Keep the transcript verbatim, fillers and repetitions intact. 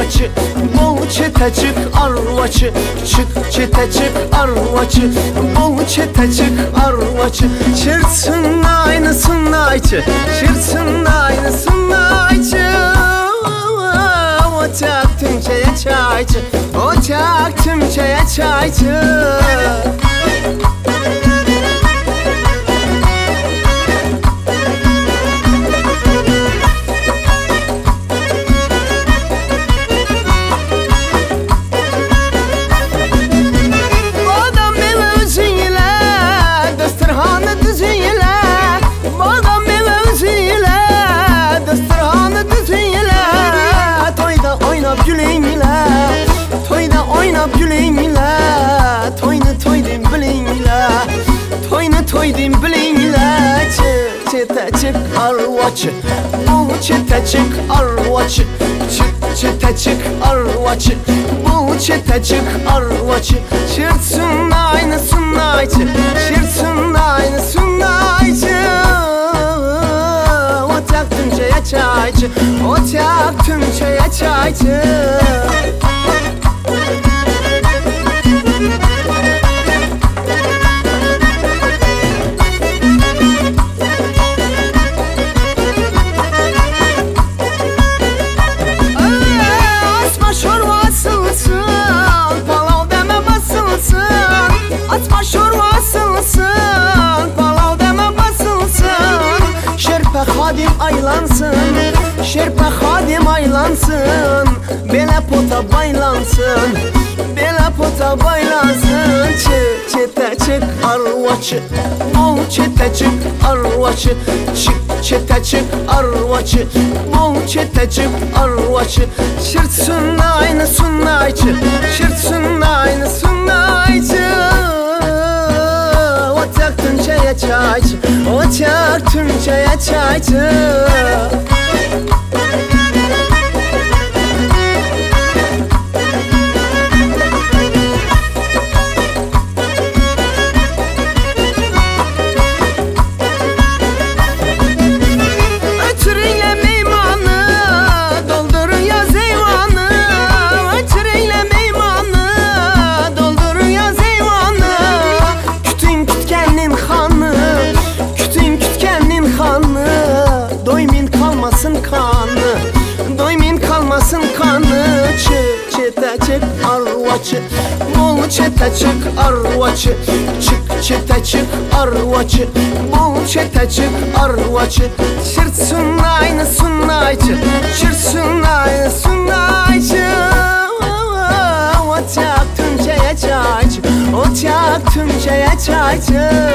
arvaçı, bol çetecik arvaçı. Çık çete çık arvaçı, bol çetecik arvaçı. Çırtsın aynısın ayçı, çırtsın aynısın ayçı. Ocak tümçeye çayçı, ocak tümçeye çayçı. Toydum bilingla, çete çık arvaçı, bul çete çık arvaçı. Çık çete çık arvaçı, bul çete çık arvaçı. Çırtsın aynısın ayçı, çırtsın aynısın ayçı. Ocak tümçeye çayçı, ocak tümçeye çayçı. Hadim aylansın, şerpe hadim aylansın. Bele pota baylansın, bele pota baylansın. Çık çete çık arvaçı, bol çete çık arvaçı. Çık çete çık arvaçı, bol çete çık arvaçı. Çırtsın aynısın ayçı, çırtsın aynısın ayçı. Ocak tümçeye çayçı, ocak tümçeye çayçı. Ötürüyle meymanı, doldur yaz eyvanı. Ötürüyle meymanı, doldur yaz eyvanı. Kütün kütkenin hanı, kütün kütkenin hanı. Doymin kalmasın kanı, doymin kalmasın kanı. Çık çete çık arvaçı, bol çete çık arvaçı. Çık çete çık arvaçı, bol çete çık arvaçı. Çırtsın aynısın ayçı, çırtsın aynısın ayçı. Ocak tümçeye çayçı, ocak tümçeye çayçı.